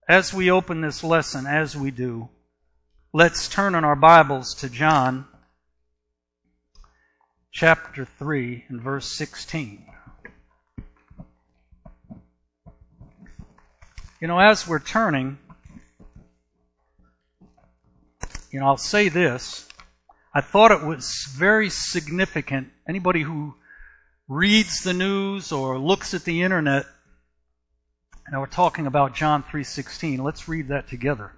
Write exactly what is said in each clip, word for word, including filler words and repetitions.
as we open this lesson, as we do, let's turn in our Bibles to John chapter three and verse sixteen. You know, as we're turning, you know, I'll say this. I thought it was very significant. Anybody who reads the news or looks at the internet, and we're talking about John three sixteen. Let's read that together.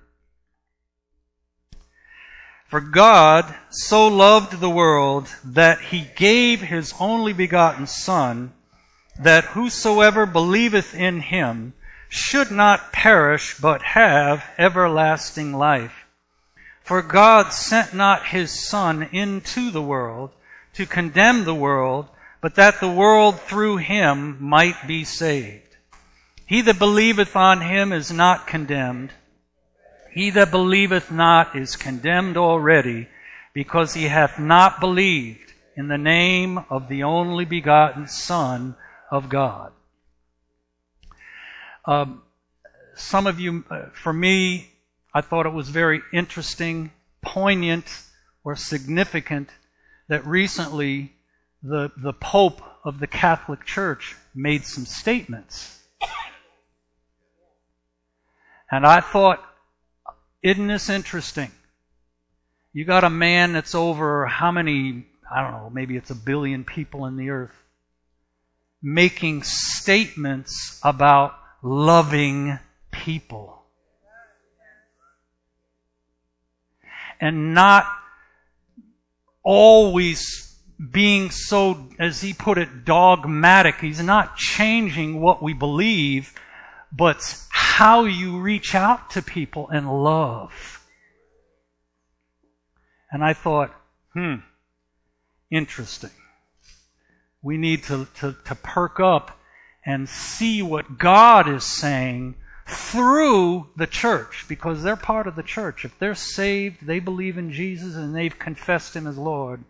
For God so loved the world that He gave His only begotten Son, that whosoever believeth in Him should not perish, but have everlasting life. For God sent not His Son into the world to condemn the world, but that the world through Him might be saved. He that believeth on Him is not condemned. He that believeth not is condemned already, because he hath not believed in the name of the only begotten Son of God. Um, some of you, uh, for me, I thought it was very interesting, poignant, or significant that recently the, the Pope of the Catholic Church made some statements. And I thought, isn't this interesting? You got a man that's over how many, I don't know, maybe it's a billion people in the earth, making statements about loving people. And not always being so, as he put it, dogmatic. He's not changing what we believe, but how you reach out to people and love. And I thought, hmm, interesting. We need to, to, to perk up and see what God is saying through the church, because they're part of the church. If they're saved, they believe in Jesus, and they've confessed Him as Lord.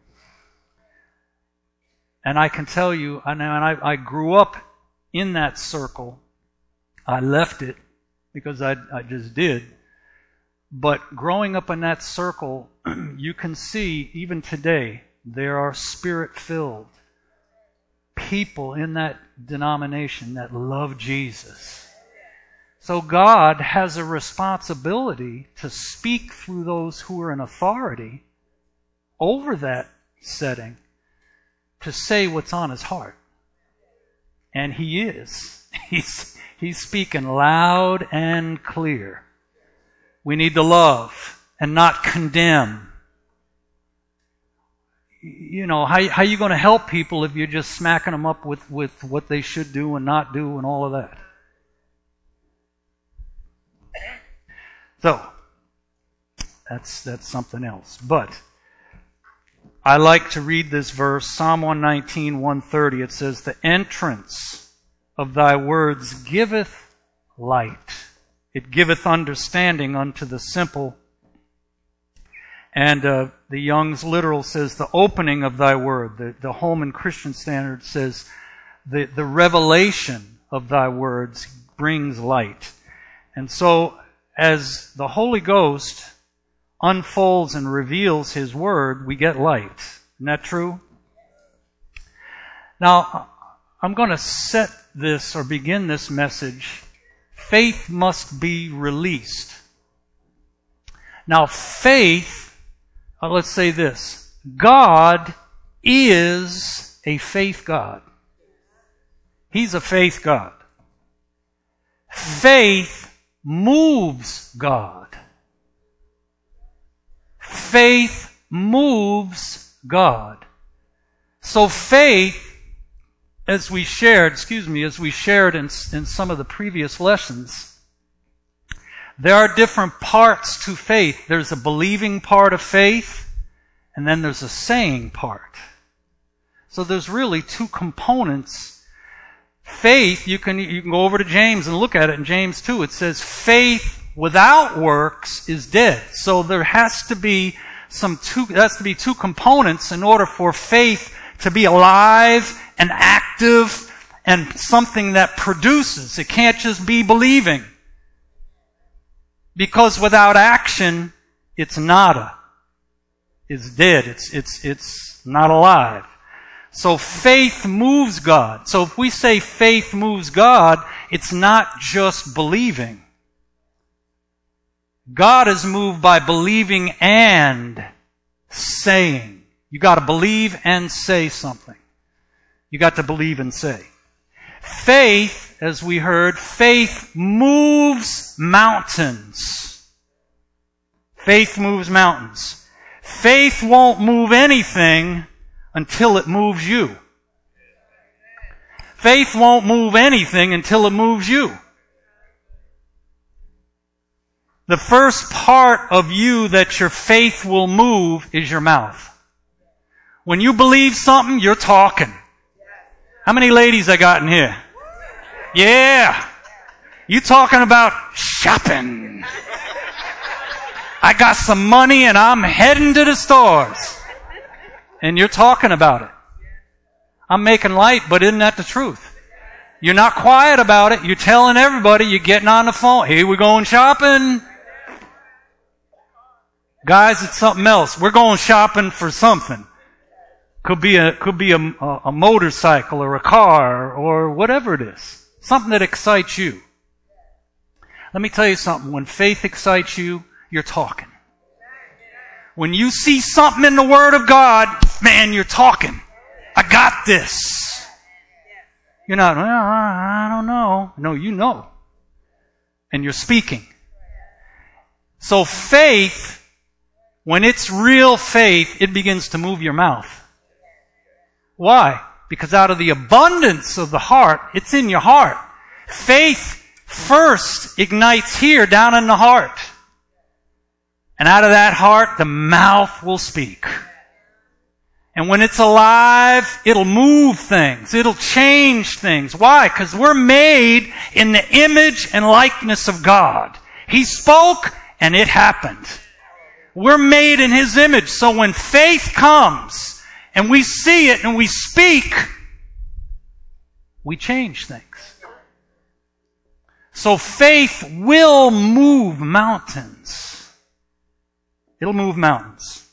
And I can tell you, and I, I grew up in that circle. I left it because I, I just did. But growing up in that circle, you can see, even today, there are Spirit-filled people in that denomination that love Jesus. So God has a responsibility to speak through those who are in authority over that setting to say what's on His heart. And He is. He's, he's speaking loud and clear. We need to love and not condemn. You know, how, how are you going to help people if you're just smacking them up with, with what they should do and not do and all of that? So, that's that's something else. But I like to read this verse, Psalm one nineteen, one thirty. It says, "The entrance of Thy words giveth light. It giveth understanding unto the simple." And uh, the Young's Literal says, "The opening of Thy word." The, the Holman Christian Standard says, the, the revelation of Thy words brings light. And so, as the Holy Ghost unfolds and reveals His Word, we get light. Isn't that true? Now, I'm going to set this or begin this message. Faith must be released. Now, faith, uh, let's say this. God is a faith God. He's a faith God. Faith moves God. Faith moves God. So faith, as we shared, excuse me, as we shared in, in some of the previous lessons, there are different parts to faith. There's a believing part of faith, and then there's a saying part. So there's really two components. Faith, you can, you can go over to James and look at it in James two. It says, faith without works is dead. So there has to be some two, there has to be two components in order for faith to be alive and active and something that produces. It can't just be believing. Because without action, it's nada. It's dead. It's, it's, it's not alive. So faith moves God. So if we say faith moves God, it's not just believing. God is moved by believing and saying. You got to believe and say something. You got to believe and say. Faith, as we heard, faith moves mountains. Faith moves mountains. Faith won't move anything until it moves you. Faith won't move anything until it moves you. The first part of you that your faith will move is your mouth. When you believe something, you're talking. How many ladies I got in here? Yeah. You talking about shopping. I got some money and I'm heading to the stores. And you're talking about it. I'm making light, but isn't that the truth? You're not quiet about it. You're telling everybody. You're getting on the phone. Hey, we're going shopping. Guys, it's something else. We're going shopping for something. Could be a, could be a, a, a motorcycle or a car or whatever it is. Something that excites you. Let me tell you something. When faith excites you, you're talking. When you see something in the Word of God, man, you're talking. I got this. You're not, well, I don't know. No, you know. And you're speaking. So faith, when it's real faith, it begins to move your mouth. Why? Because out of the abundance of the heart, it's in your heart. Faith first ignites here, down in the heart. And out of that heart, the mouth will speak. And when it's alive, it'll move things. It'll change things. Why? Because we're made in the image and likeness of God. He spoke, and it happened. We're made in His image. So when faith comes, and we see it, and we speak, we change things. So faith will move mountains. It'll move mountains.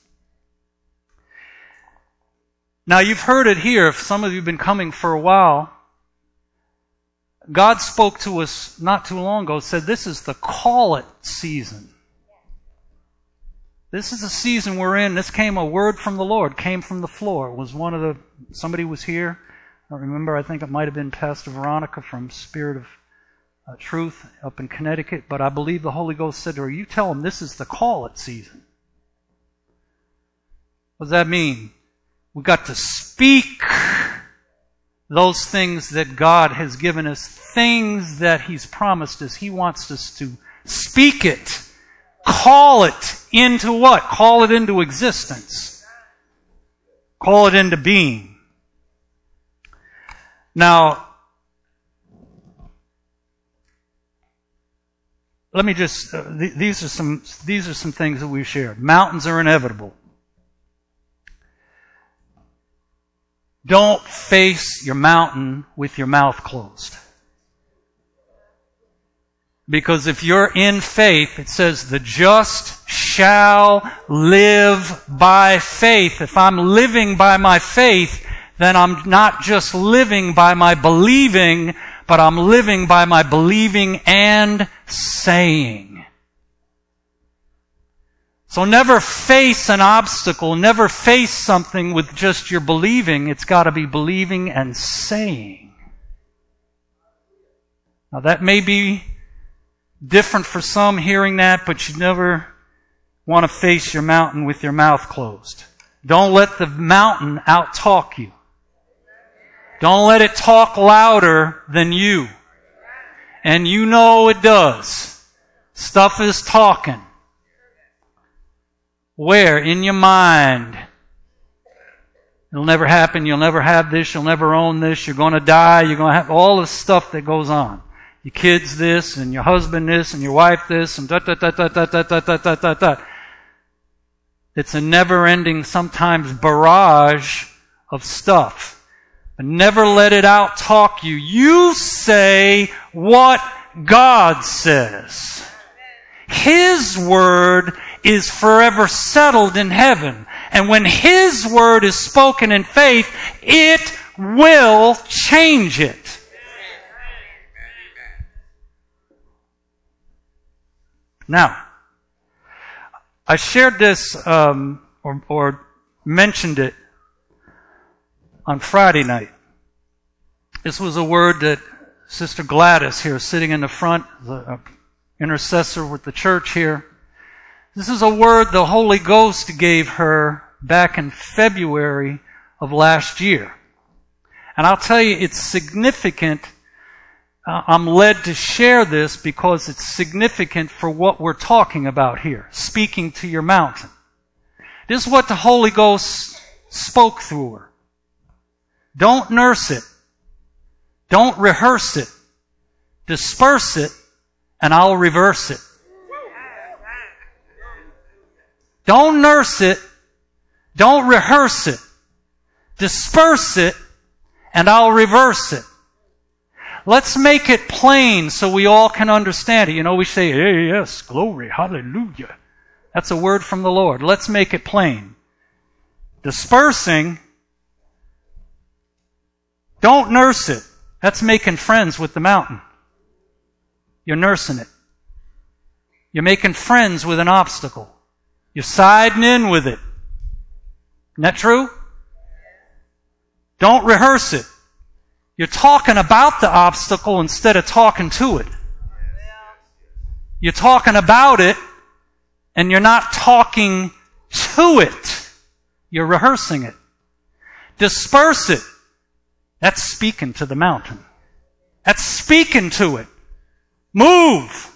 Now you've heard it here. If some of you have been coming for a while, God spoke to us not too long ago, said this is the call it season. This is the season we're in. This came, a word from the Lord, came from the floor. It was one of the, somebody was here. I don't remember, I think it might have been Pastor Veronica from Spirit of uh, Truth up in Connecticut, but I believe the Holy Ghost said to her, you tell them this is the call it season. What does that mean? We've got to speak those things that God has given us, things that He's promised us. He wants us to speak it. Call it into what? Call it into existence. Call it into being. Now, let me just, uh, th- these are some, these are some things that we've shared. Mountains are inevitable. Don't face your mountain with your mouth closed. Because if you're in faith, it says the just shall live by faith. If I'm living by my faith, then I'm not just living by my believing, but I'm living by my believing and saying. So never face an obstacle, never face something with just your believing. It's got to be believing and saying. Now that may be different for some hearing that, but you never want to face your mountain with your mouth closed. Don't let the mountain out-talk you. Don't let it talk louder than you. And you know it does. Stuff is talking. Where? In your mind. It'll never happen. You'll never have this. You'll never own this. You're going to die. You're going to have all the stuff that goes on. Your kids this, and your husband this, and your wife this, and da da da da da da da da da da da. It's a never-ending, sometimes barrage of stuff. But never let it out-talk you. You say what God says. His word is forever settled in heaven. And when His word is spoken in faith, it will change it. Now, I shared this um, or, or mentioned it on Friday night. This was a word that Sister Gladys here, sitting in the front, the intercessor with the church here. This is a word the Holy Ghost gave her back in February of last year. And I'll tell you, it's significant. Uh, I'm led to share this because it's significant for what we're talking about here, speaking to your mountain. This is what the Holy Ghost spoke through her. Don't nurse it. Don't rehearse it. Disperse it, and I'll reverse it. Don't nurse it. Don't rehearse it. Disperse it, and I'll reverse it. Let's make it plain so we all can understand it. You know, we say, hey, yes, glory, hallelujah. That's a word from the Lord. Let's make it plain. Dispersing, don't nurse it. That's making friends with the mountain. You're nursing it. You're making friends with an obstacle. You're siding in with it. Isn't that true? Don't rehearse it. You're talking about the obstacle instead of talking to it. You're talking about it and you're not talking to it. You're rehearsing it. Disperse it. That's speaking to the mountain. That's speaking to it. Move.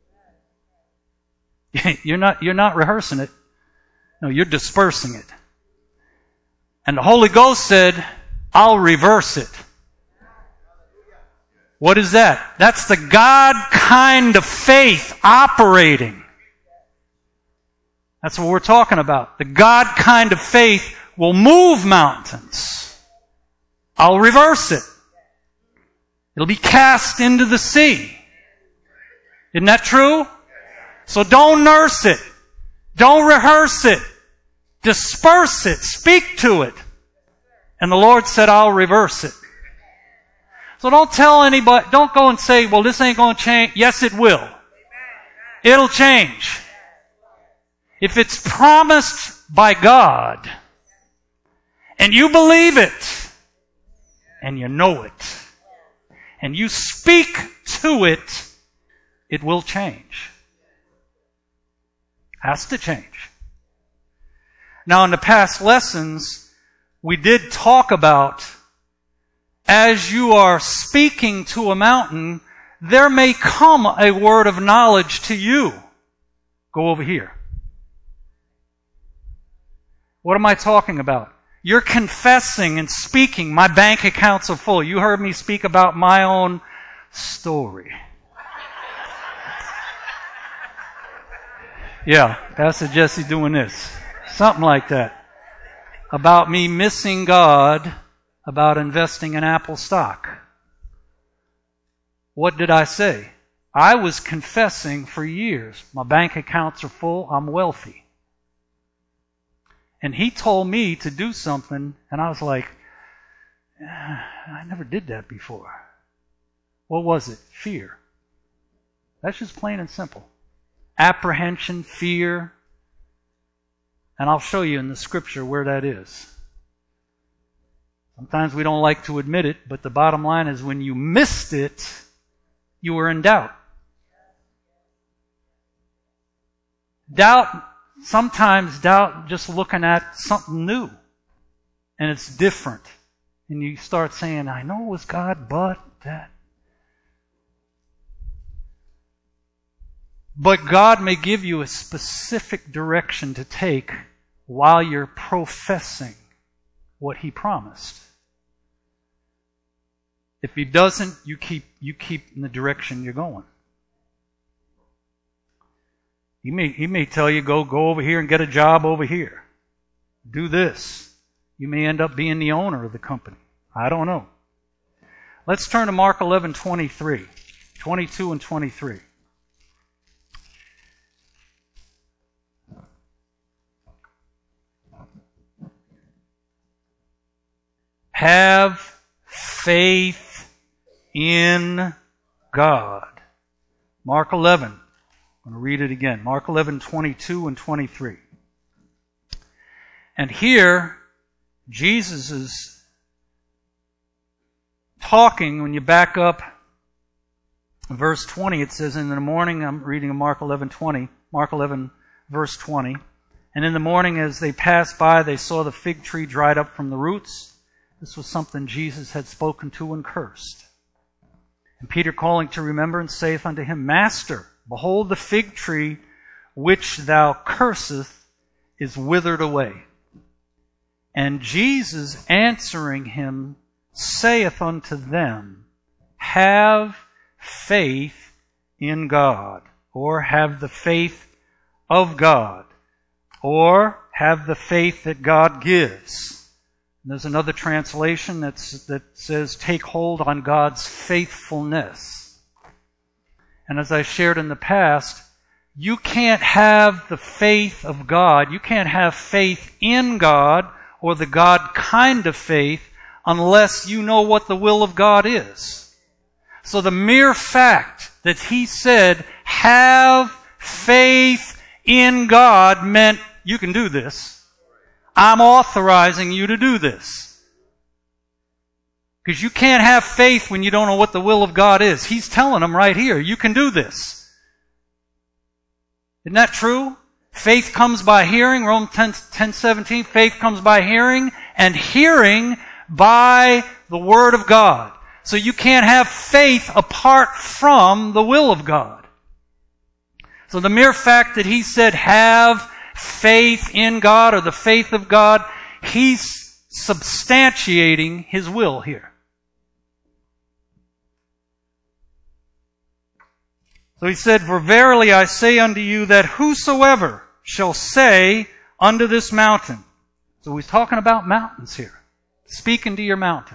You're not, you're not rehearsing it. No, you're dispersing it. And the Holy Ghost said, I'll reverse it. What is that? That's the God kind of faith operating. That's what we're talking about. The God kind of faith will move mountains. I'll reverse it. It'll be cast into the sea. Isn't that true? So don't nurse it. Don't rehearse it. Disperse it. Speak to it. And the Lord said, I'll reverse it. So don't tell anybody, don't go and say, well, this ain't going to change. Yes, it will. It'll change. If it's promised by God, and you believe it, and you know it, and you speak to it, it will change. Has to change. Now, in the past lessons, we did talk about, as you are speaking to a mountain, there may come a word of knowledge to you. Go over here. What am I talking about? You're confessing and speaking, my bank accounts are full. You heard me speak about my own story. Yeah, Pastor Jesse doing this. Something like that. About me missing God, about investing in Apple stock. What did I say? I was confessing for years. My bank accounts are full. I'm wealthy. And he told me to do something, and I was like, I never did that before. What was it? Fear. That's just plain and simple. Apprehension, fear. And I'll show you in the scripture where that is. Sometimes we don't like to admit it, but the bottom line is when you missed it, you were in doubt. Doubt, sometimes doubt just looking at something new. And it's different. And you start saying, I know it was God, but that. But God may give you a specific direction to take while you're professing what He promised. If He doesn't, you keep you keep in the direction you're going. He may He may tell you go go over here and get a job over here. Do this. You may end up being the owner of the company. I don't know. Let's turn to Mark eleven twenty-three, twenty-two and twenty-three. have faith in God. Mark eleven. I'm going to read it again. Mark eleven, twenty-two and twenty-three. And here, Jesus is talking. When you back up verse twenty, it says, in the morning, I'm reading Mark eleven, twenty. Mark eleven, verse twenty. And in the morning, as they passed by, they saw the fig tree dried up from the roots. This was something Jesus had spoken to and cursed. And Peter, calling to remembrance, saith unto him, Master, behold, the fig tree which thou cursest is withered away. And Jesus, answering him, saith unto them, Have faith in God, or have the faith of God, or have the faith that God gives. And there's another translation that's, that says, take hold on God's faithfulness. And as I shared in the past, you can't have the faith of God, you can't have faith in God, or the God kind of faith, unless you know what the will of God is. So the mere fact that he said, have faith in God, meant you can do this. I'm authorizing you to do this. Because you can't have faith when you don't know what the will of God is. He's telling them right here, you can do this. Isn't that true? Faith comes by hearing, Romans ten seventeen, faith comes by hearing, and hearing by the Word of God. So you can't have faith apart from the will of God. So the mere fact that he said, have faith in God, or the faith of God, he's substantiating his will here. So he said, For verily I say unto you that whosoever shall say unto this mountain. So he's talking about mountains here. Speaking to your mountain.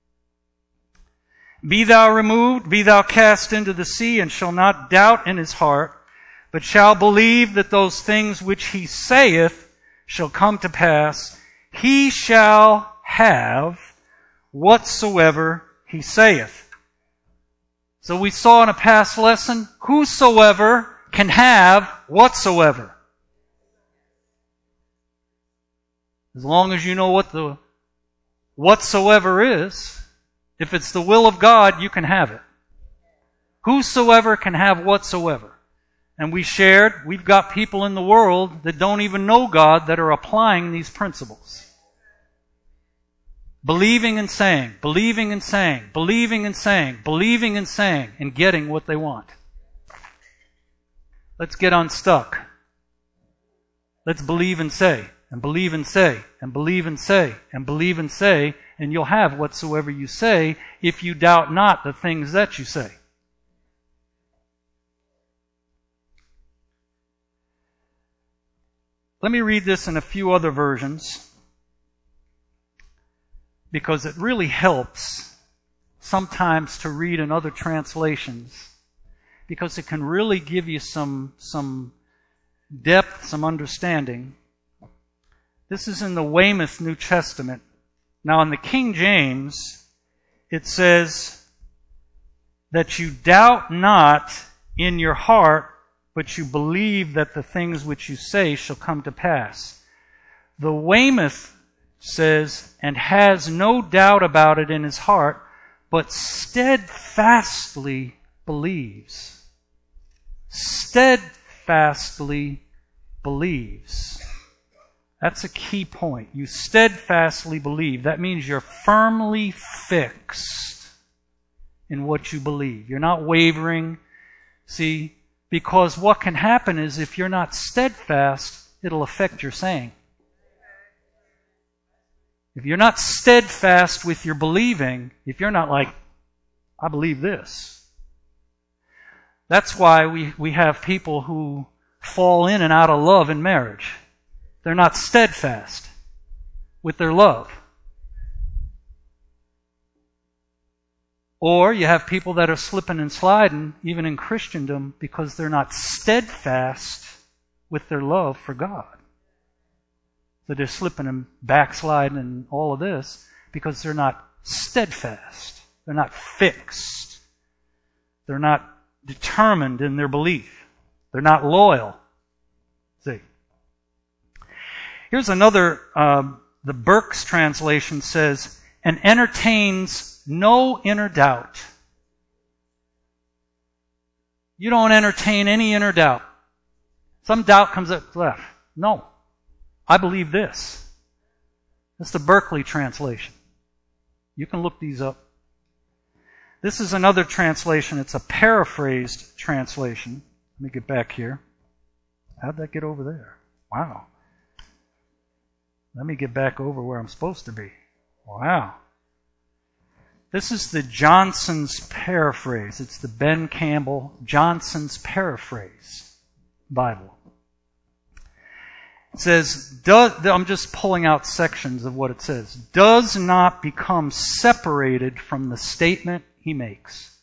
Be thou removed, be thou cast into the sea, and shall not doubt in his heart, but shall believe that those things which he saith shall come to pass, he shall have whatsoever he saith. So we saw in a past lesson, whosoever can have whatsoever. As long as you know what the whatsoever is, if it's the will of God, you can have it. Whosoever can have whatsoever. And we shared, we've got people in the world that don't even know God that are applying these principles. Believing and saying, believing and saying, believing and saying, believing and saying, and getting what they want. Let's get unstuck. Let's believe and say, and believe and say, and believe and say, and believe and say, and you'll have whatsoever you say if you doubt not the things that you say. Let me read this in a few other versions, because it really helps sometimes to read in other translations, because it can really give you some, some depth, some understanding. This is in the Weymouth New Testament. Now in the King James, it says that you doubt not in your heart, but you believe that the things which you say shall come to pass. The Weymouth says, and has no doubt about it in his heart, but steadfastly believes. Steadfastly believes. That's a key point. You steadfastly believe. That means you're firmly fixed in what you believe. You're not wavering. See, because what can happen is if you're not steadfast, it'll affect your saying. If you're not steadfast with your believing, if you're not like, I believe this. That's why we, we have people who fall in and out of love in marriage. They're not steadfast with their love. Or you have people that are slipping and sliding, even in Christendom, because they're not steadfast with their love for God. So they're slipping and backsliding and all of this because they're not steadfast. They're not fixed. They're not determined in their belief. They're not loyal. See. Here's another, uh, the Burke's translation says, and entertains no inner doubt. You don't entertain any inner doubt. Some doubt comes up left. No. I believe this. That's the Berkeley translation. You can look these up. This is another translation. It's a paraphrased translation. Let me get back here. How'd that get over there? Wow. Let me get back over where I'm supposed to be. Wow. This is the Johnson's paraphrase. It's the Ben Campbell Johnson's paraphrase Bible. It says, does, I'm just pulling out sections of what it says. Does not become separated from the statement he makes.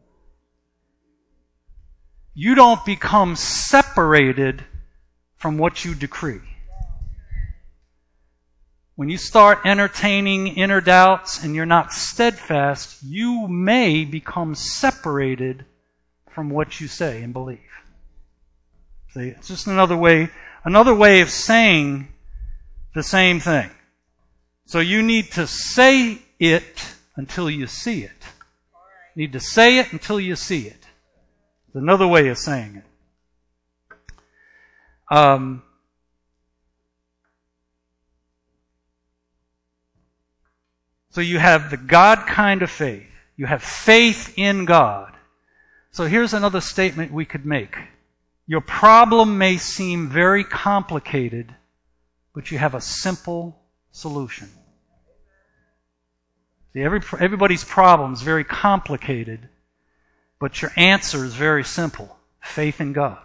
You don't become separated from what you decree. When you start entertaining inner doubts and you're not steadfast, you may become separated from what you say and believe. See, it's just another way, another way of saying the same thing. So you need to say it until you see it. You need to say it until you see it. It's another way of saying it. Um, So you have the God kind of faith. You have faith in God. So here's another statement we could make. Your problem may seem very complicated, but you have a simple solution. See, every, everybody's problem is very complicated, but your answer is very simple. Faith in God.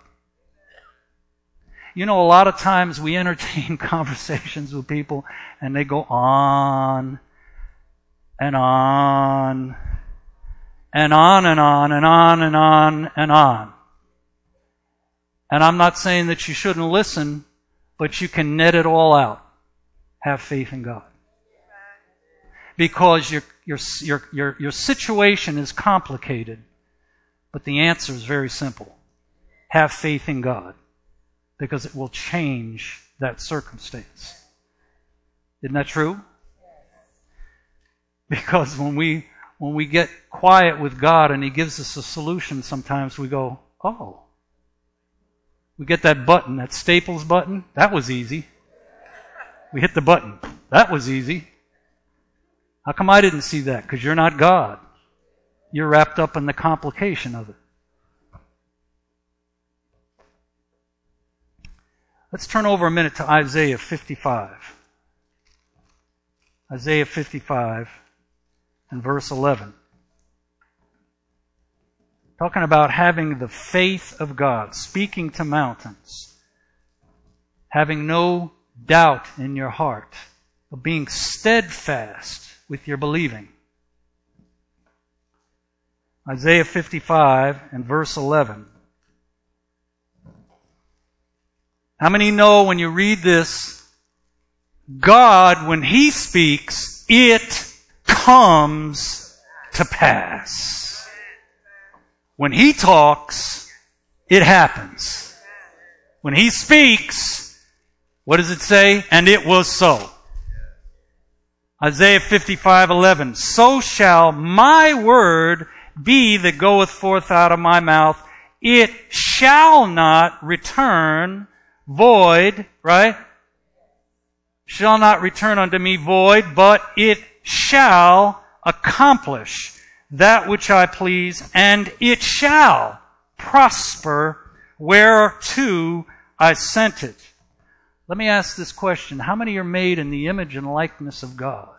You know, a lot of times we entertain conversations with people and they go on and on, and on and on, and on and on and on. And I'm not saying that you shouldn't listen, but you can net it all out. Have faith in God. Because your, your, your, your, your situation is complicated, but the answer is very simple. Have faith in God, because it will change that circumstance. Isn't that true? Because when we when we get quiet with God and He gives us a solution, sometimes we go, oh. We get that button, that Staples button. That was easy. We hit the button. That was easy. How come I didn't see that? Because you're not God. You're wrapped up in the complication of it. Let's turn over a minute to Isaiah fifty-five. Isaiah fifty-five. And verse eleven. Talking about having the faith of God, speaking to mountains, having no doubt in your heart, of being steadfast with your believing. Isaiah fifty-five and verse eleven. How many know when you read this, God, when He speaks, it comes to pass. When He talks, it happens. When He speaks, what does it say? And it was so. Isaiah fifty-five eleven. So shall my word be that goeth forth out of my mouth. It shall not return void, right? Shall not return unto me void, but it shall accomplish that which I please, and it shall prosper whereto I sent it. Let me ask this question. How many are made in the image and likeness of God?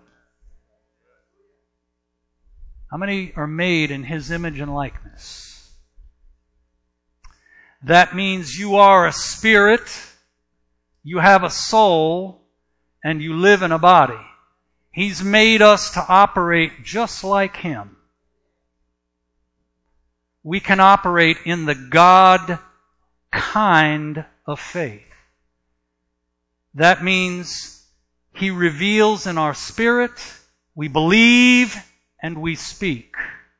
How many are made in His image and likeness? That means you are a spirit, you have a soul, and you live in a body. He's made us to operate just like Him. We can operate in the God kind of faith. That means He reveals in our spirit We believe and we speak.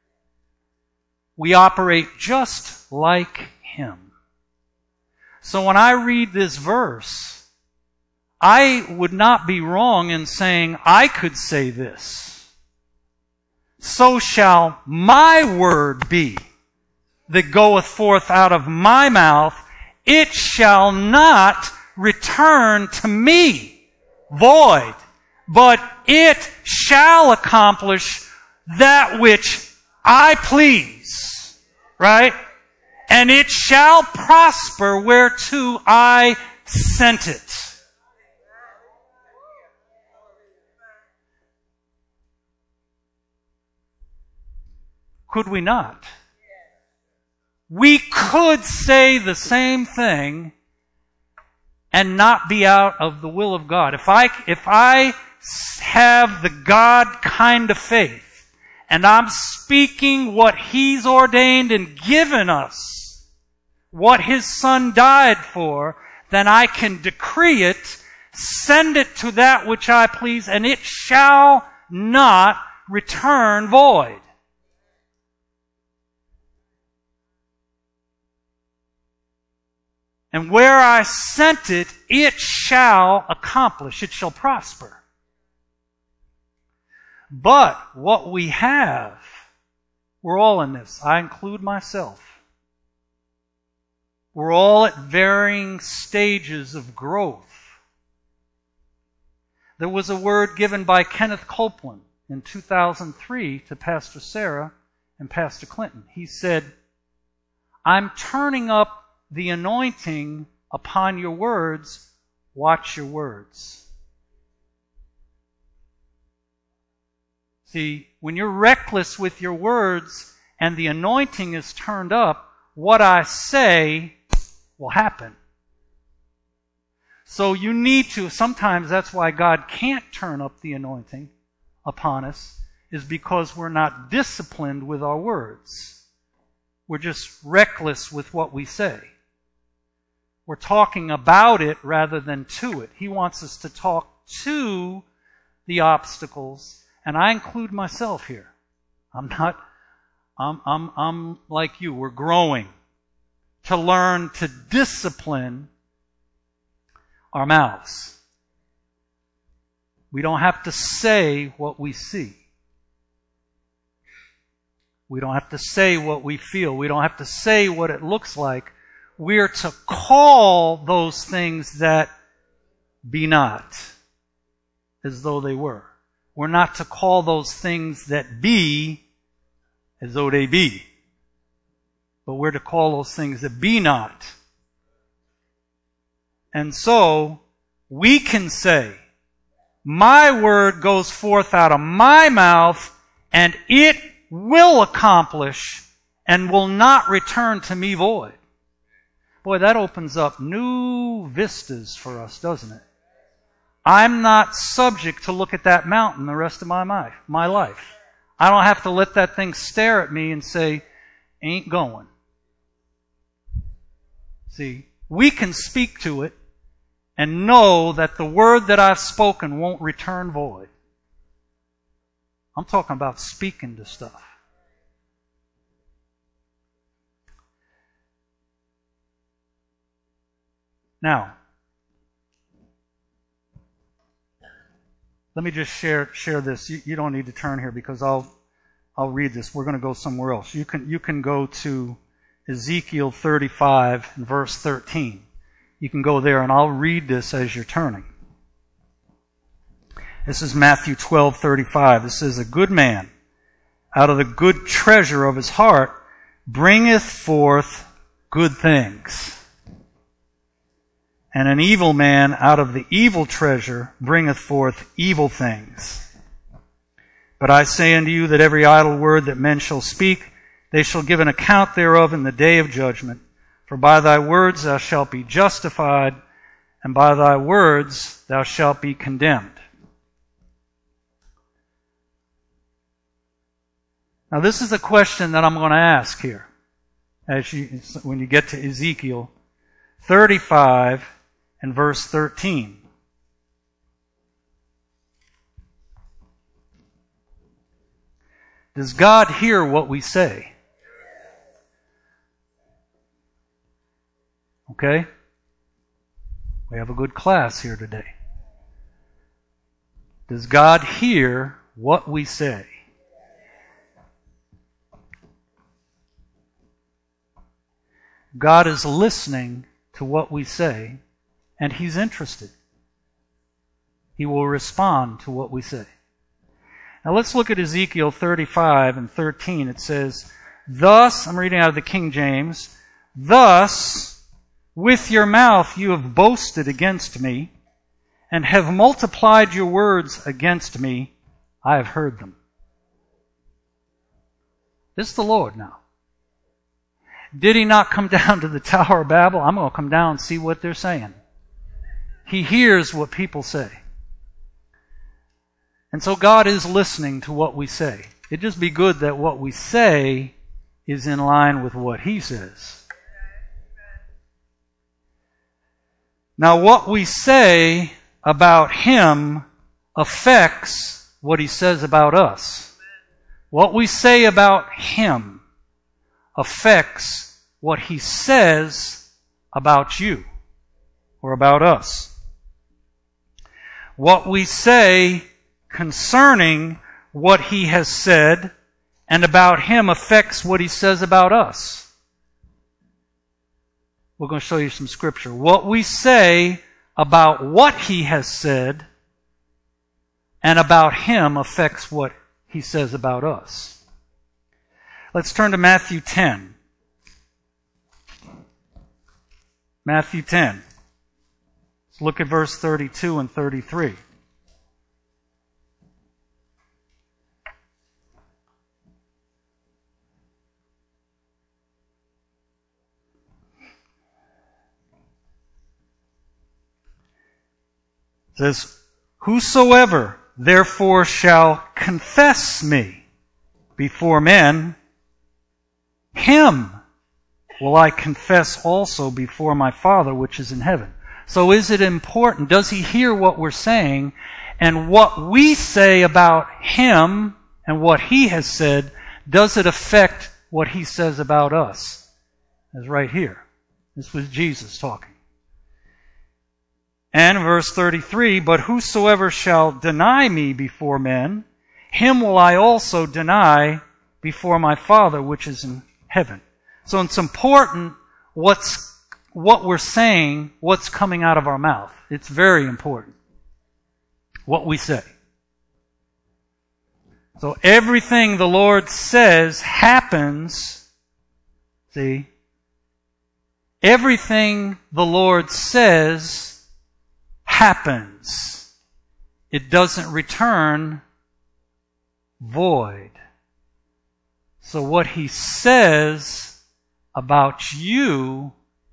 We operate just like Him. So when I read this verse, I would not be wrong in saying I could say this. So shall my word be that goeth forth out of my mouth. It shall not return to me void, but it shall accomplish that which I please. Right? And it shall prosper whereto I sent it. Could we not? We could say the same thing and not be out of the will of God. If I, if I have the God kind of faith and I'm speaking what He's ordained and given us, what His Son died for, then I can decree it, send it to that which I please, and it shall not return void. And where I sent it, it shall accomplish, it shall prosper. But what we have, we're all in this. I include myself. We're all at varying stages of growth. There was a word given by Kenneth Copeland in two thousand three to Pastor Sarah and Pastor Clinton. He said, I'm turning up the anointing upon your words. Watch your words. See, when you're reckless with your words and the anointing is turned up, what I say will happen. So you need to, sometimes that's why God can't turn up the anointing upon us, is because we're not disciplined with our words. We're just reckless with what we say. We're talking about it rather than to it. He wants us to talk to the obstacles, and I include myself here. I'm not, I'm, I'm, I'm like you. We're growing to learn to discipline our mouths. We don't have to say what we see. We don't have to say what we feel. We don't have to say what it looks like. We're to call those things that be not as though they were. We're not to call those things that be as though they be. But we're to call those things that be not. And so, we can say, my word goes forth out of my mouth, and it will accomplish and will not return to me void. Boy, that opens up new vistas for us, doesn't it? I'm not subject to look at that mountain the rest of my life. My life. I don't have to let that thing stare at me and say, ain't going. See, we can speak to it and know that the word that I've spoken won't return void. I'm talking about speaking to stuff. Now, let me just share share this. You, you don't need to turn here because I'll I'll read this. We're going to go somewhere else. You can you can go to Ezekiel thirty-five and verse thirteen. You can go there and I'll read this as you're turning. This is Matthew twelve thirty-five. This says, a good man out of the good treasure of his heart bringeth forth good things. And an evil man out of the evil treasure bringeth forth evil things. But I say unto you that every idle word that men shall speak, they shall give an account thereof in the day of judgment. For by thy words thou shalt be justified, and by thy words thou shalt be condemned. Now this is a question that I'm going to ask here, as you, when you get to Ezekiel thirty-five and verse thirteen. Does God hear what we say? Okay? We have a good class here today. Does God hear what we say? God is listening to what we say, and He's interested. He will respond to what we say. Now let's look at Ezekiel thirty-five and thirteen. It says, "Thus," I'm reading out of the King James, "Thus with your mouth you have boasted against me, and have multiplied your words against me. I have heard them." This is the Lord now. Did He not come down to the Tower of Babel? I'm going to come down and see what they're saying. He hears what people say. And so God is listening to what we say. It'd just be good that what we say is in line with what He says. Now, what we say about Him affects what He says about us. What we say about Him affects what He says about you or about us. What we say concerning what He has said and about Him affects what He says about us. We're going to show you some scripture. What we say about what He has said and about Him affects what He says about us. Let's turn to Matthew ten. Matthew ten. Let's look at verse thirty-two and thirty-three. It says, "Whosoever therefore shall confess me before men, him will I confess also before my Father which is in heaven." So is it important? Does He hear what we're saying? And what we say about Him and what He has said, does it affect what He says about us? As right here. This was Jesus talking. And verse thirty-three, "But whosoever shall deny me before men, him will I also deny before my Father which is in heaven." So it's important what's what we're saying, what's coming out of our mouth. It's very important. What we say. So everything the Lord says happens. See? Everything the Lord says happens. It doesn't return void. So what He says about you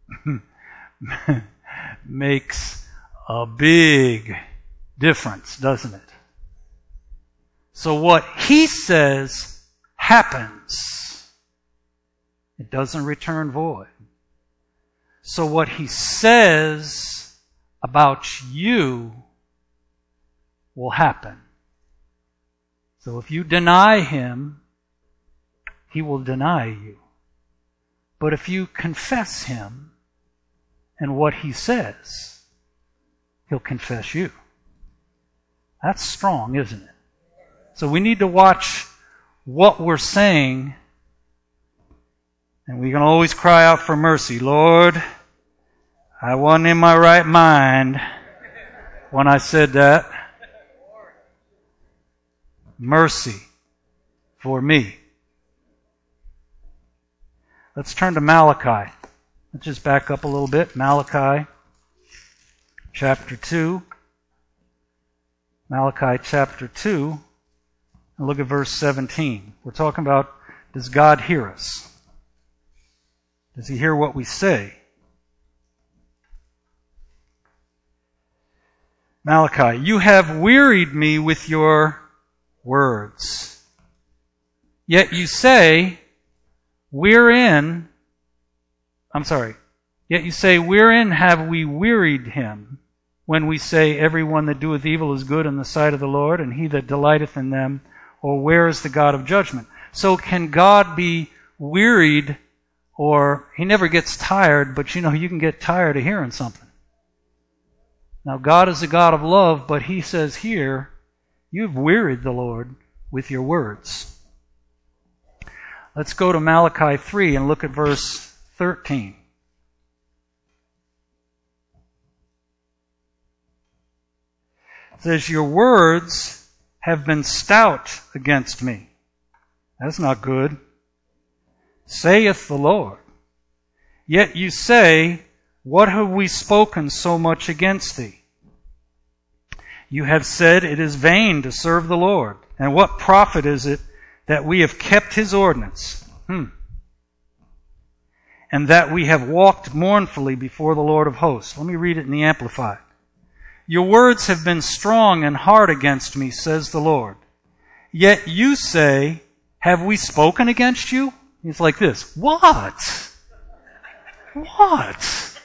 makes a big difference, doesn't it? So what He says happens. It doesn't return void. So what He says about you will happen. So if you deny Him, He will deny you. But if you confess Him and what He says, He'll confess you. That's strong, isn't it? So we need to watch what we're saying, and we can always cry out for mercy. Lord, I wasn't in my right mind when I said that. Mercy for me. Let's turn to Malachi. Let's just back up a little bit. Malachi chapter two. Malachi chapter two. And look at verse seventeen. We're talking about, does God hear us? Does He hear what we say? Malachi, "You have wearied me with your words. Yet you say, wherein, I'm sorry, yet you say, wherein have we wearied Him, when we say, everyone that doeth evil is good in the sight of the Lord, and he that delighteth in them, or where is the God of judgment?" So can God be wearied, or He never gets tired, but you know, you can get tired of hearing something. Now, God is a God of love, but He says here, you've wearied the Lord with your words. Let's go to Malachi three and look at verse thirteen. It says, your words have been stout against me. That's not good. Saith the Lord. Yet you say, what have we spoken so much against thee? You have said it is vain to serve the Lord. And what profit is it that we have kept His ordinance? Hmm. And that we have walked mournfully before the Lord of hosts. Let me read it in the Amplified. Your words have been strong and hard against me, says the Lord. Yet you say, have we spoken against you? It's like this. What? What?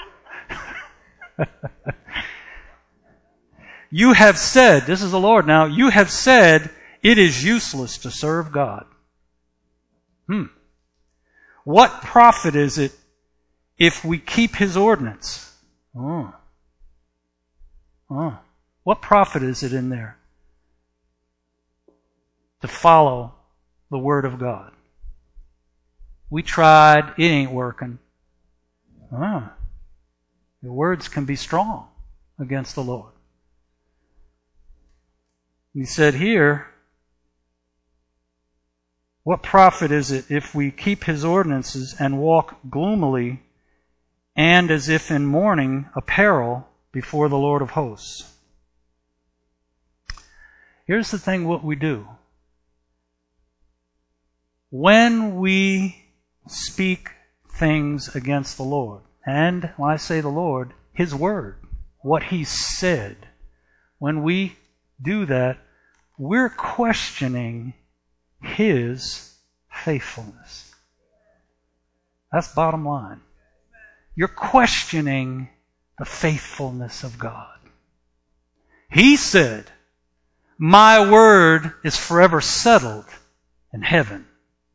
You have said, this is the Lord now, you have said it is useless to serve God. Hmm. What profit is it if we keep His ordinance? Oh. Oh. What profit is it in there to follow the Word of God? We tried, it ain't working. Ah. Your words can be strong against the Lord. He said here, what profit is it if we keep His ordinances and walk gloomily and as if in mourning apparel before the Lord of hosts? Here's the thing what we do. When we speak things against the Lord, and when I say the Lord, His Word, what He said, when we do that, we're questioning His faithfulness. That's bottom line. You're questioning the faithfulness of God. He said, my word is forever settled in heaven.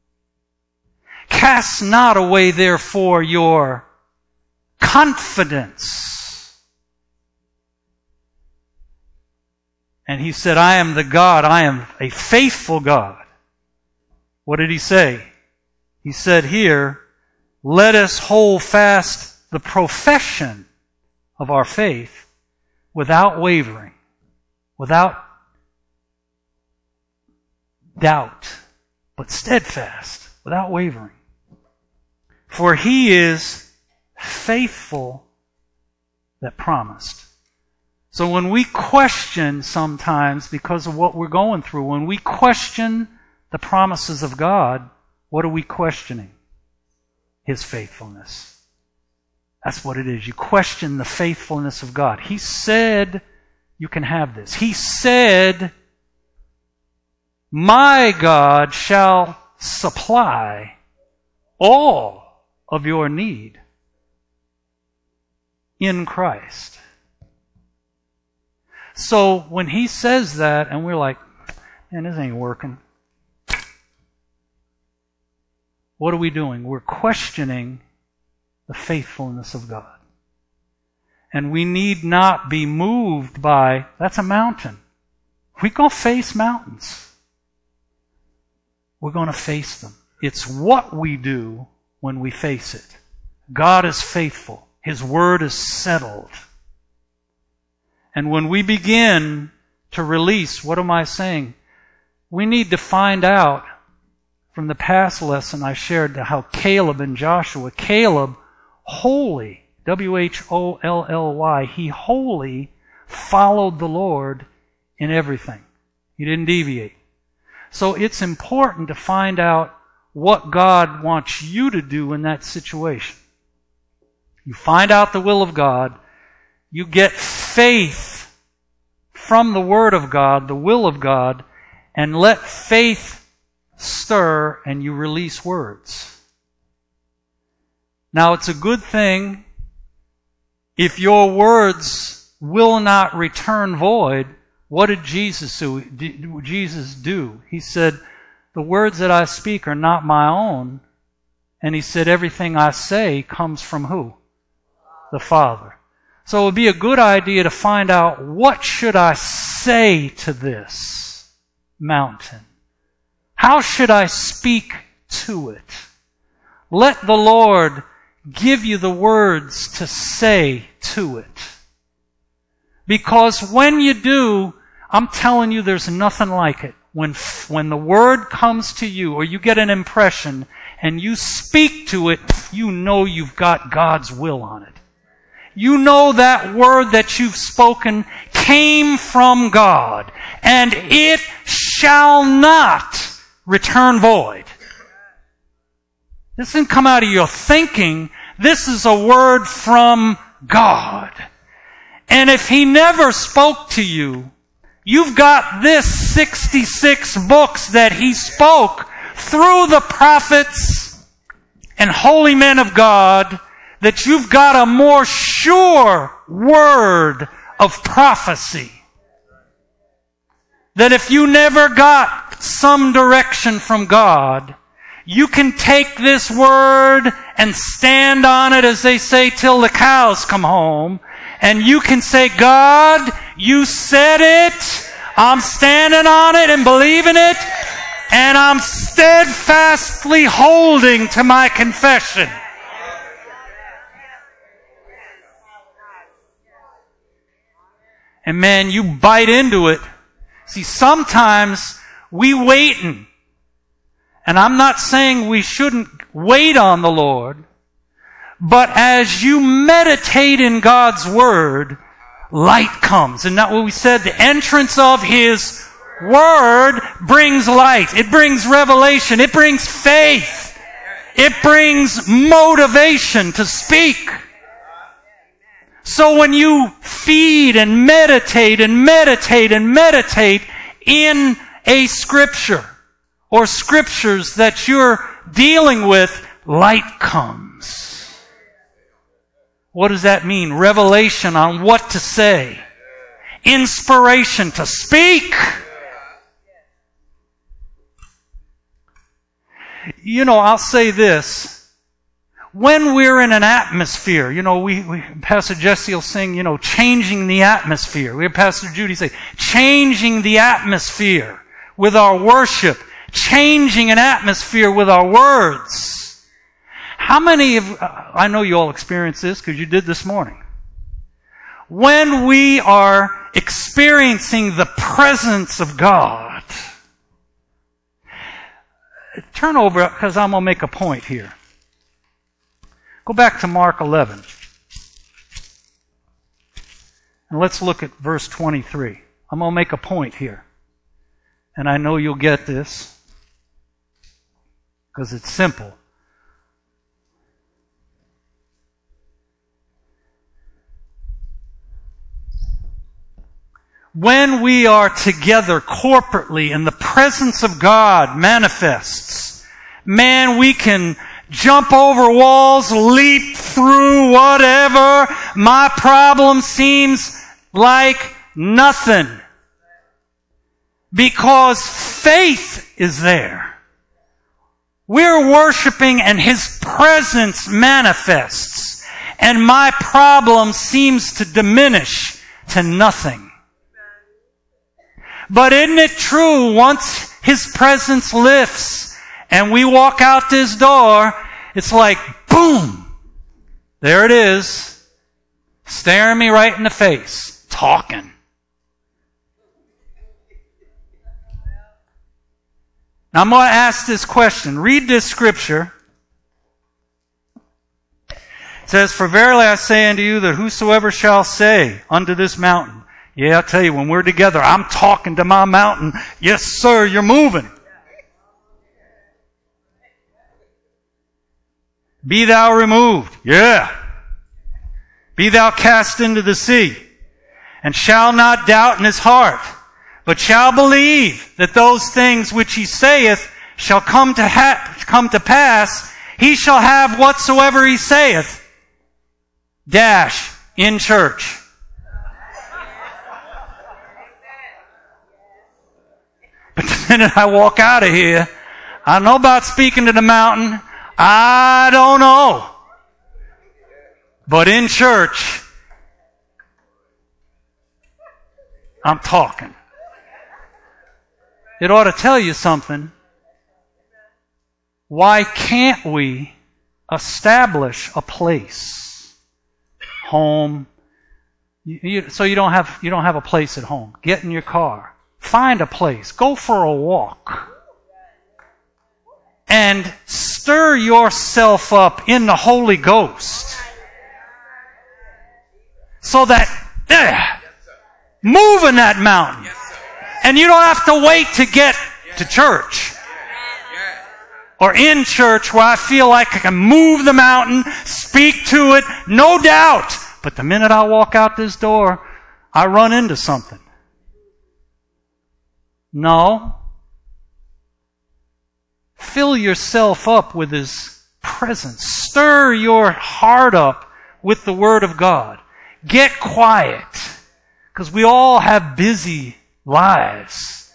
Cast not away therefore your confidence. And He said, I am the God, I am a faithful God. What did He say? He said here, let us hold fast the profession of our faith without wavering, without doubt, but steadfast, without wavering. For He is faithful that promised. So when we question sometimes because of what we're going through, when we question the promises of God, what are we questioning? His faithfulness. That's what it is. You question the faithfulness of God. He said you can have this. He said, my God shall supply all of your need in Christ. So when He says that and we're like, man, this ain't working. What are we doing? We're questioning the faithfulness of God. And we need not be moved by, that's a mountain. We're going to face mountains. We're going to face them. It's what we do when we face it. God is faithful. His word is settled. And when we begin to release, what am I saying? We need to find out from the past lesson I shared how Caleb and Joshua, Caleb, wholly, W H O L L Y, he wholly followed the Lord in everything. He didn't deviate. So it's important to find out what God wants you to do in that situation. You find out the will of God. You get faith from the Word of God, the will of God, and let faith stir and you release words. Now it's a good thing if your words will not return void. What did Jesus do? Jesus do? He said, the words that I speak are not my own. And he said, everything I say comes from who? The Father. So it would be a good idea to find out, what should I say to this mountain? How should I speak to it? Let the Lord give you the words to say to it. Because when you do, I'm telling you, there's nothing like it. When, when the word comes to you, or you get an impression, and you speak to it, you know you've got God's will on it. You know that word that you've spoken came from God, and it shall not return void. This didn't come out of your thinking. This is a word from God. And if He never spoke to you, you've got this sixty-six books that He spoke through the prophets and holy men of God, that you've got a more sure word of prophecy. That if you never got some direction from God, you can take this word and stand on it, as they say, till the cows come home. And you can say, God, you said it. I'm standing on it and believing it. And I'm steadfastly holding to my confession. And man, you bite into it. See, sometimes we waiting. And I'm not saying we shouldn't wait on the Lord. But as you meditate in God's Word, light comes. Isn't that what we said? The entrance of His Word brings light. It brings revelation. It brings faith. It brings motivation to speak. So when you feed and meditate and meditate and meditate in a scripture or scriptures that you're dealing with, light comes. What does that mean? Revelation on what to say. Inspiration to speak. You know, I'll say this. When we're in an atmosphere, you know, we, we Pastor Jesse will sing, you know, changing the atmosphere. We have Pastor Judy say, changing the atmosphere with our worship, changing an atmosphere with our words. How many of, I know you all experience this because you did this morning. When we are experiencing the presence of God, turn over because I'm going to make a point here. Go back to Mark eleven. And let's look at verse twenty-three. I'm going to make a point here. And I know you'll get this because it's simple. When we are together corporately and the presence of God manifests, man, we can jump over walls, leap through whatever. My problem seems like nothing. Because faith is there. We're worshiping and His presence manifests. And my problem seems to diminish to nothing. But isn't it true, once His presence lifts and we walk out this door, it's like, boom! There it is, staring me right in the face, talking. Now I'm going to ask this question. Read this scripture. It says, for verily I say unto you that whosoever shall say unto this mountain, yeah, I'll tell you, when we're together, I'm talking to my mountain. Yes, sir, you're moving. Be thou removed. Yeah. Be thou cast into the sea. And shall not doubt in his heart, but shall believe that those things which he saith shall come to ha- come to pass. He shall have whatsoever he saith. Dash. In church. But the minute I walk out of here, I know about speaking to the mountain. I don't know. But in church, I'm talking. It ought to tell you something. Why can't we establish a place? Home. You, you, so you don't have you don't have a place at home. Get in your car. Find a place. Go for a walk. And stir yourself up in the Holy Ghost. So that, eh, move in that mountain. And you don't have to wait to get to church. Or in church where I feel like I can move the mountain, speak to it, no doubt. But the minute I walk out this door, I run into something. No. Fill yourself up with His presence. Stir your heart up with the Word of God. Get quiet. Because we all have busy lives.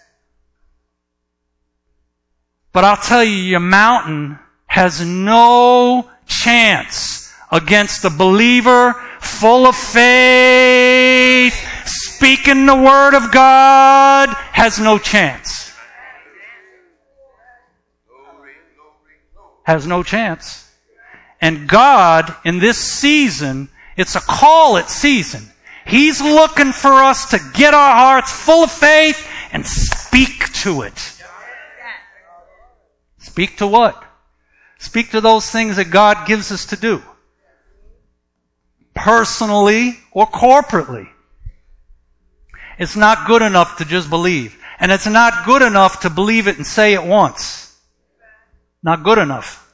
But I'll tell you, your mountain has no chance against a believer full of faith, speaking the Word of God, has no chance. Has no chance. And God, in this season, it's a call it season. He's looking for us to get our hearts full of faith and speak to it. Speak to what? Speak to those things that God gives us to do. Personally or corporately. It's not good enough to just believe. And it's not good enough to believe it and say it once. Not good enough.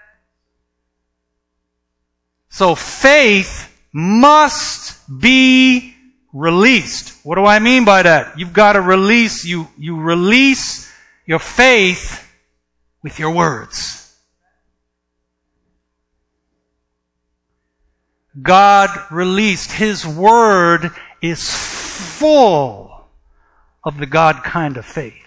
So faith must be released. What do I mean by that? You've got to release, you, you release your faith with your words. God released. His Word is full of the God kind of faith.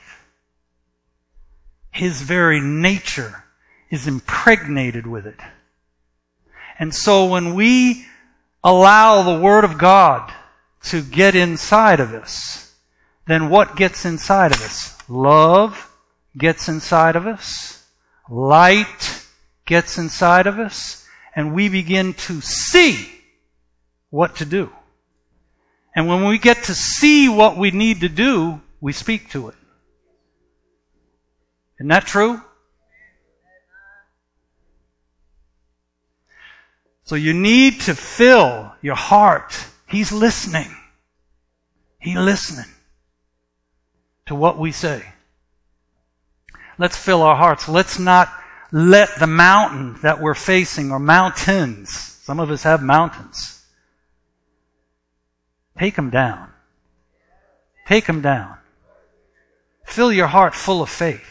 His very nature is impregnated with it. And so when we allow the Word of God to get inside of us, then what gets inside of us? Love gets inside of us. Light gets inside of us. And we begin to see what to do. And when we get to see what we need to do, we speak to it. Isn't that true? So you need to fill your heart. He's listening. He's listening to what we say. Let's fill our hearts. Let's not let the mountain that we're facing, or mountains, some of us have mountains, take them down. Take them down. Fill your heart full of faith.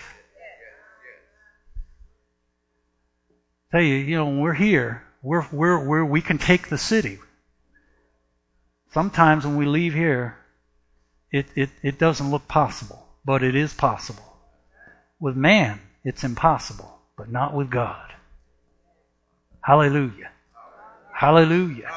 Tell you, you know, when we're here, we're, we're, we're, we can take the city. Sometimes when we leave here, it, it, it doesn't look possible, but it is possible. With man, it's impossible, but not with God. Hallelujah. Hallelujah.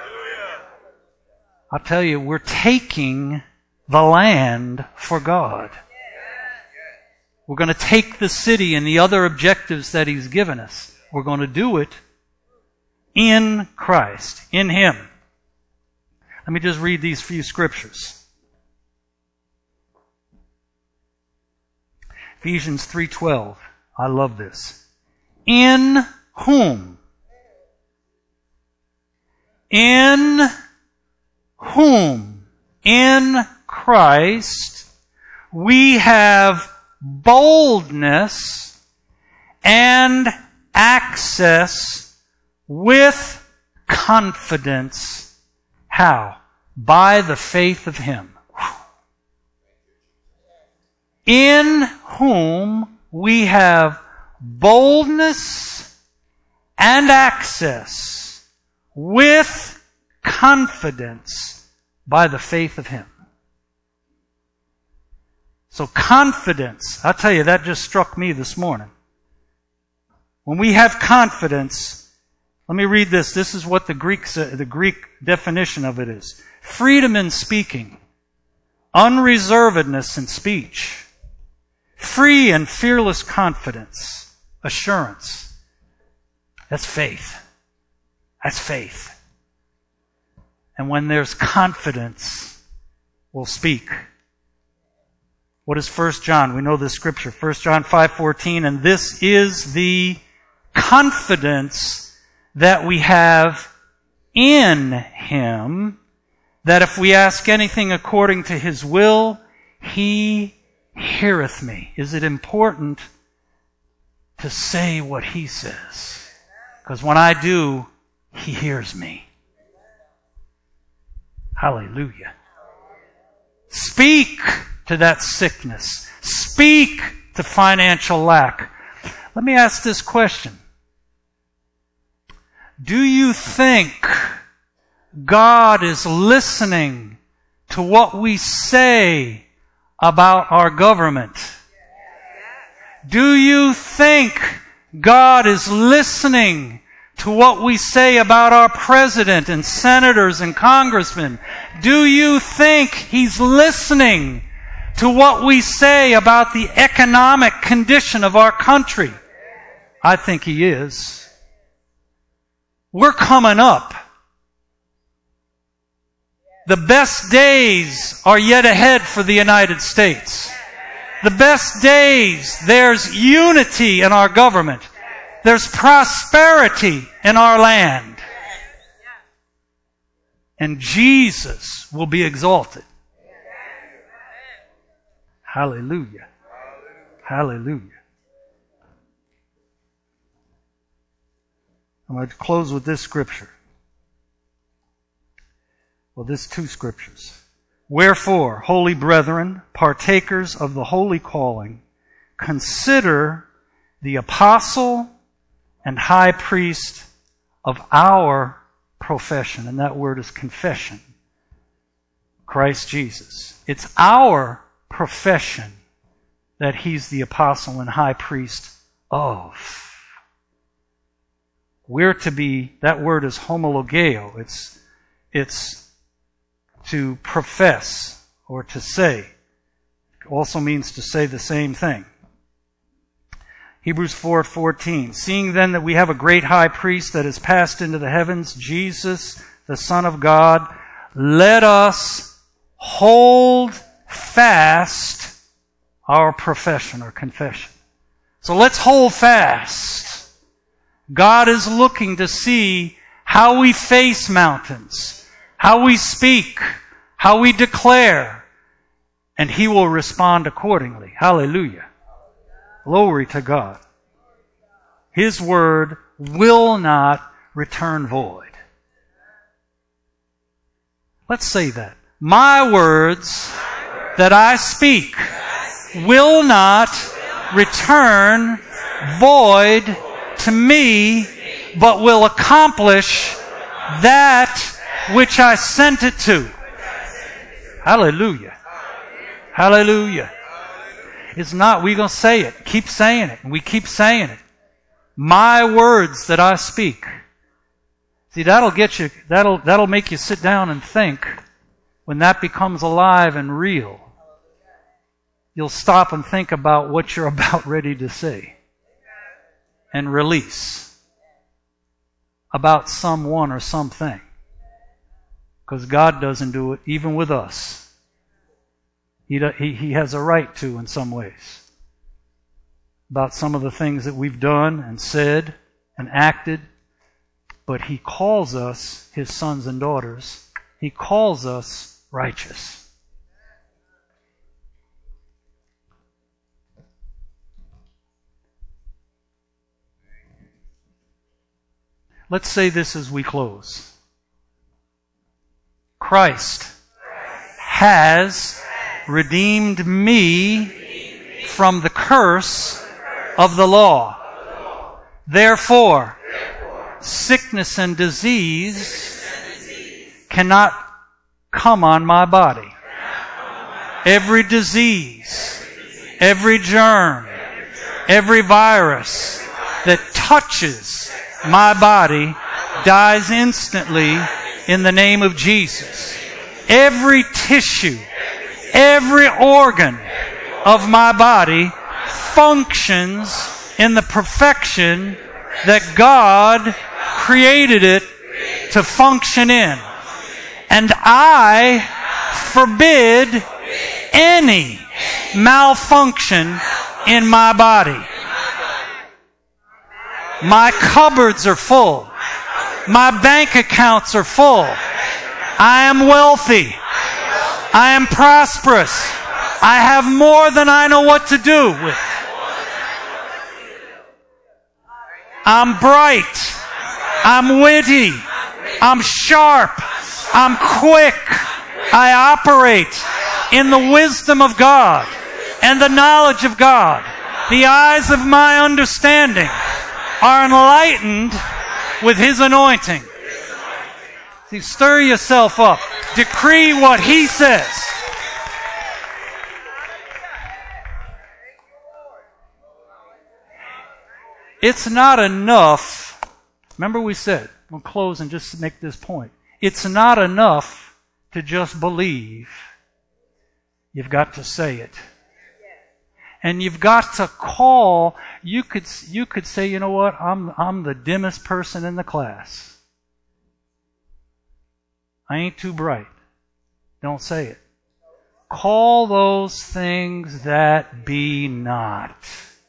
I'll tell you, we're taking the land for God. We're going to take the city and the other objectives that He's given us. We're going to do it in Christ, in Him. Let me just read these few scriptures. Ephesians three twelve. I love this. In whom? In whom? In Christ we have boldness and access with confidence. How? By the faith of Him. In whom we have boldness and access with confidence by the faith of Him. So confidence, I'll tell you, that just struck me this morning. when we have confidence, let me read this. This is what the Greek, the Greek definition of it is. Freedom in speaking, unreservedness in speech, free and fearless confidence, assurance. That's faith. That's faith. And when there's confidence, we'll speak. What is First John? We know this scripture. First John five fourteen, and this is the confidence that we have in Him, that if we ask anything according to His will, He heareth me. Is it important to say what He says? Because when I do, He hears me. Hallelujah. Speak to that sickness. Speak to financial lack. Let me ask this question. Do you think God is listening to what we say about our government? Do you think God is listening to what we say about our president and senators and congressmen? Do you think He's listening to what we say about the economic condition of our country? I think He is. We're coming up. The best days are yet ahead for the United States. The best days, there's unity in our government. There's prosperity in our land. And Jesus will be exalted. Hallelujah. Hallelujah. I'm going to close with this scripture. Well, this two scriptures. Wherefore, holy brethren, partakers of the holy calling, consider the apostle and high priest of our profession. And that word is confession. Christ Jesus. It's our profession that He's the apostle and high priest of. We're to be, that word is homologeo. It's, it's to profess or to say. It also means to say the same thing. Hebrews four fourteen. Seeing then that we have a great high priest that is passed into the heavens, Jesus, the Son of God, let us hold fast our profession or confession. So let's hold fast. God is looking to see how we face mountains, how we speak, how we declare, and He will respond accordingly. Hallelujah. Glory to God. His word will not return void. Let's say that. My words that I speak will not return void to me, but will accomplish that which I sent it to. Hallelujah. Hallelujah. It's not, we're going to say it. Keep saying it. We keep saying it. My words that I speak. See, that'll get you, that'll, that'll make you sit down and think. When that becomes alive and real, you'll stop and think about what you're about ready to say. And release about someone or something. Because God doesn't do it, even with us. He, he, he has a right to in some ways. About some of the things that we've done and said and acted. But He calls us His sons and daughters. He calls us righteous. Let's say this as we close. Christ has redeemed me from the curse of the law. Therefore, sickness and disease cannot come on my body. Every disease, every germ, every virus that touches my body dies instantly in the name of Jesus. Every tissue, every organ of my body functions in the perfection that God created it to function in. And I forbid any malfunction in my body. My cupboards are full. My bank accounts are full. I am wealthy. I am prosperous. I have more than I know what to do with. I'm bright. I'm witty. I'm sharp. I'm quick. I operate in the wisdom of God and the knowledge of God. The eyes of my understanding are enlightened with His anointing. See, stir yourself up. Decree what He says. It's not enough. Remember we said, we'll close and just make this point. It's not enough to just believe. You've got to say it. And you've got to call. You could, you could say, you know what, I'm, I'm the dimmest person in the class. I ain't too bright. Don't say it. Call those things that be not.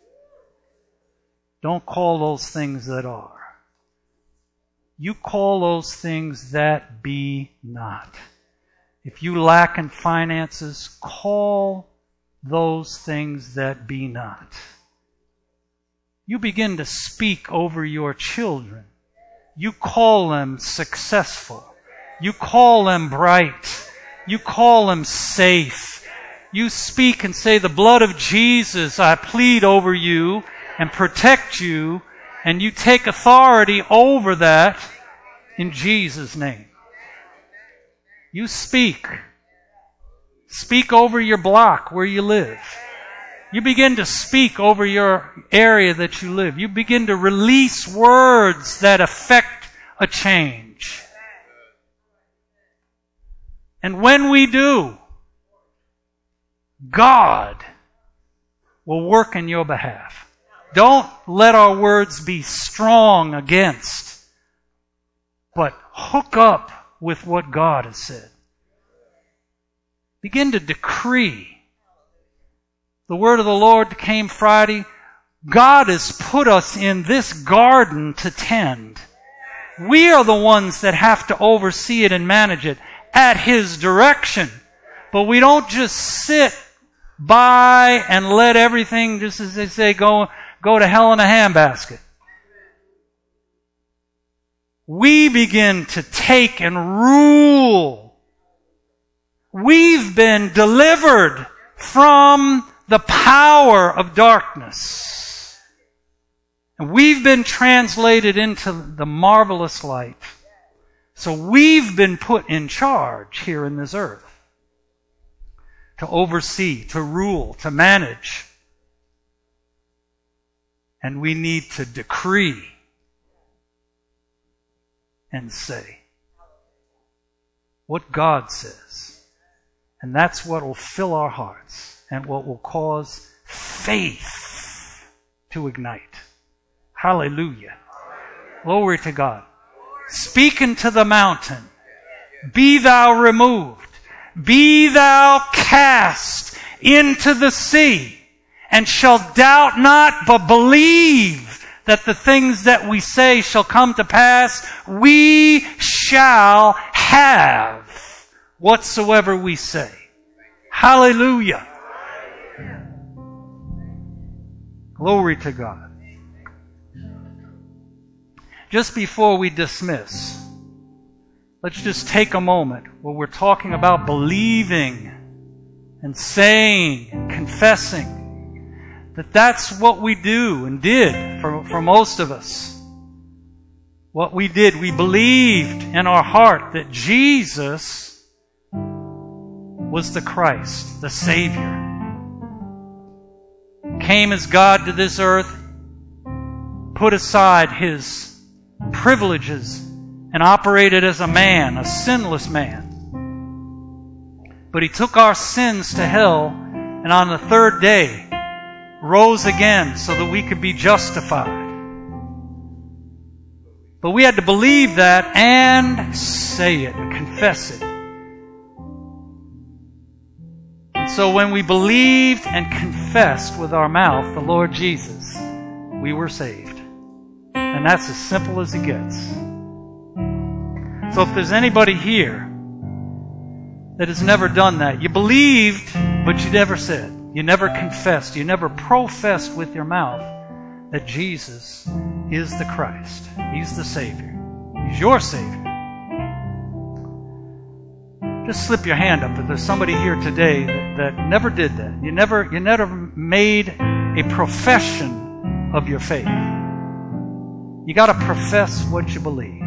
Don't call those things that are. You call those things that be not. If you lack in finances, call those things that be not. You begin to speak over your children. You call them successful. You call them bright. You call them safe. You speak and say, the blood of Jesus, I plead over you and protect you, and you take authority over that in Jesus' name. You speak. Speak over your block where you live. You begin to speak over your area that you live. You begin to release words that affect a change. And when we do, God will work in your behalf. Don't let our words be strong against, but hook up with what God has said. Begin to decree. The word of the Lord came Friday. God has put us in this garden to tend. We are the ones that have to oversee it and manage it at His direction. But we don't just sit by and let everything, just as they say, go, go to hell in a handbasket. We begin to take and rule. We've been delivered from the power of darkness. And we've been translated into the marvelous light. So we've been put in charge here in this earth. To oversee, to rule, to manage. And we need to decree and say what God says. And that's what will fill our hearts and what will cause faith to ignite. Hallelujah. Glory to God. Speak into the mountain. Be thou removed. Be thou cast into the sea, and shall doubt not, but believe that the things that we say shall come to pass. We shall have whatsoever we say. Hallelujah. Glory to God. Just before we dismiss, let's just take a moment where we're talking about believing and saying and confessing that that's what we do and did for, for most of us. What we did, we believed in our heart that Jesus was the Christ, the Savior. Came as God to this earth, put aside his privileges and operated as a man, a sinless man. But he took our sins to hell, and on the third day rose again so that we could be justified. But we had to believe that and say it, confess it. And so when we believed and confessed with our mouth the Lord Jesus, we were saved. And that's as simple as it gets. So if there's anybody here that has never done that, you believed, but you never said, you never confessed, you never professed with your mouth that Jesus is the Christ. He's the Savior. He's your Savior. Just slip your hand up if there's somebody here today that, that never did that. You never, you never made a profession of your faith. You got to profess what you believe.